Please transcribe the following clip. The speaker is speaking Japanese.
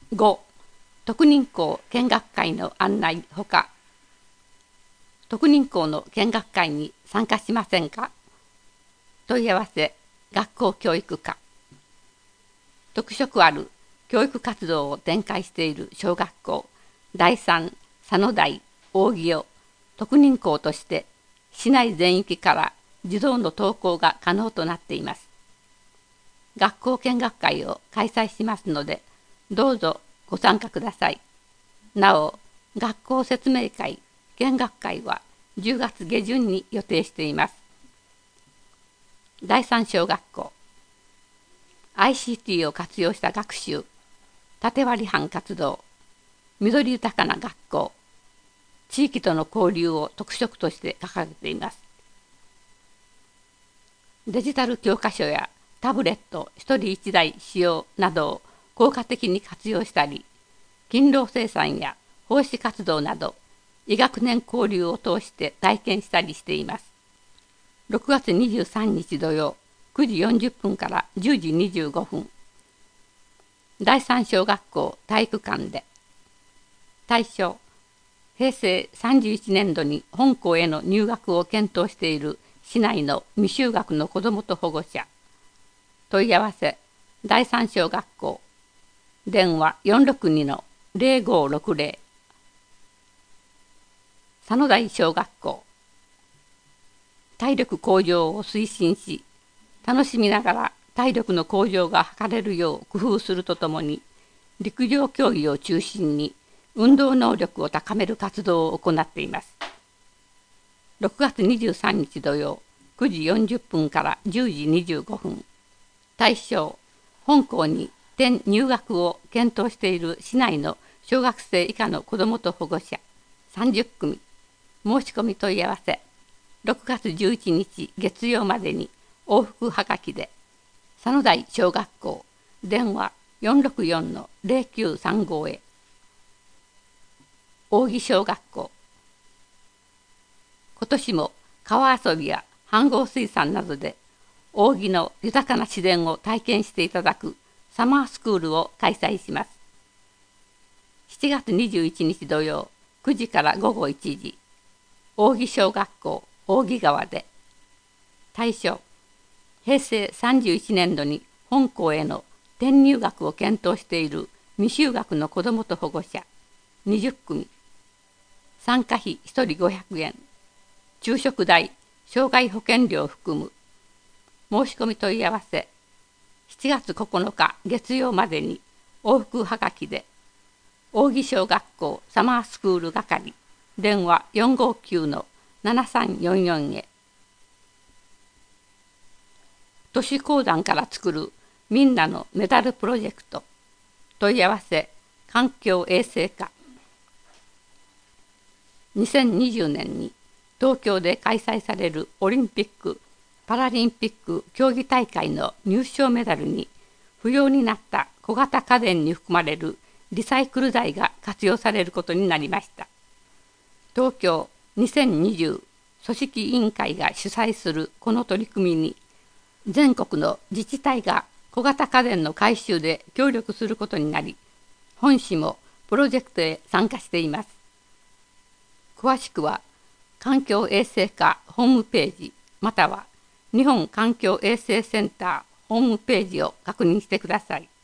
5、特任校見学会の案内ほか、特任校の見学会に参加しませんか？問い合わせ、学校教育課。特色ある教育活動を展開している小学校、第三、佐野台、扇を特任校として、市内全域から児童の登校が可能となっています。学校見学会を開催しますので、どうぞご参加ください。なお、学校説明会、見学会は10月下旬に予定しています。第三小学校、ICT を活用した学習、縦割り班活動、緑豊かな学校、地域との交流を特色として掲げています。デジタル教科書やタブレット一人一台使用などを効果的に活用したり、勤労生産や奉仕活動など、医学年交流を通して体験したりしています。6月23日土曜、9時40分から10時25分、第三小学校体育館で。対象、平成31年度に本校への入学を検討している市内の未就学の子どもと保護者。問い合わせ、第三小学校、電話462-0560。佐野台小学校、体力向上を推進し、楽しみながら体力の向上が図れるよう工夫するとともに、陸上競技を中心に運動能力を高める活動を行っています。6月23日土曜、9時40分から10時25分、対象、本校に転入学を検討している市内の小学生以下の子どもと保護者30組、申し込み問い合わせ、6月11日月曜までに往復はがきで、佐野台小学校、電話464-0935へ。扇小学校、今年も川遊びや飯合水産などで扇の豊かな自然を体験していただくサマースクールを開催します。7月21日土曜、9時から午後1時、扇小学校扇川で。対象、平成31年度に本校への転入学を検討している未就学の子どもと保護者20組、参加費1人500円、昼食代、障害保険料を含む。申し込み問い合わせ、7月9日月曜までに往復はがきで、扇小学校サマースクール係、電話459-7344へ。都市公団から作るみんなのメダルプロジェクト。問い合わせ、環境衛生課。2020年に東京で開催されるオリンピック・パラリンピック競技大会の入賞メダルに不要になった小型家電に含まれるリサイクル材が活用されることになりました。東京2020組織委員会が主催するこの取り組みに、全国の自治体が小型家電の回収で協力することになり、本市もプロジェクトへ参加しています。詳しくは環境衛生課ホームページまたは日本環境衛生センターホームページを確認してください。